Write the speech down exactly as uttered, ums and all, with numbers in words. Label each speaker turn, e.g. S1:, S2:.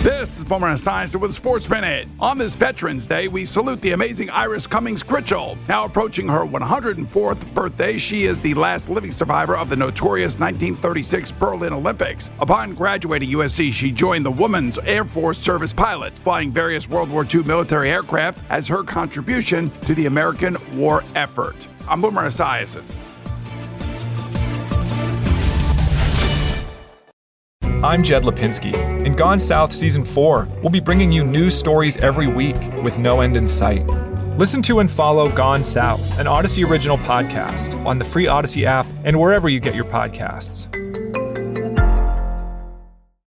S1: This is Boomer Esiason with Sports Minute. On this Veterans Day, we salute the amazing Iris Cummings Critchell. Now approaching her one hundred fourth birthday, she is the last living survivor of the notorious nineteen thirty-six Berlin Olympics. Upon graduating U S C, she joined the Women's Air Force Service Pilots, flying various World War Two military aircraft as her contribution to the American war effort. I'm Boomer Esiason.
S2: I'm Jed Lipinski. In Gone South Season four, we'll be bringing you news stories every week with no end in sight. Listen to and follow Gone South, an Odyssey original podcast, on the free Odyssey app and wherever you get your podcasts.